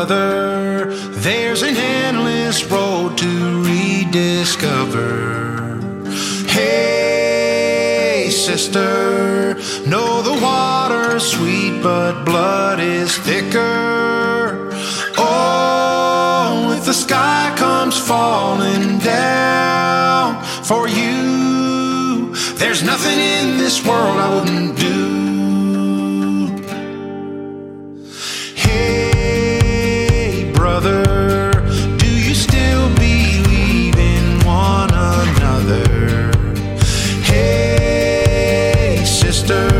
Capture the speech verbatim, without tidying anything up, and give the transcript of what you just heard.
brother, there's an endless road to rediscover. Hey, sister, know the water's sweet, but blood is thicker. Oh, if the sky comes falling down for you, there's nothing in this world I wouldn't do. Hey, brother, do you still believe in one another? Hey, sister,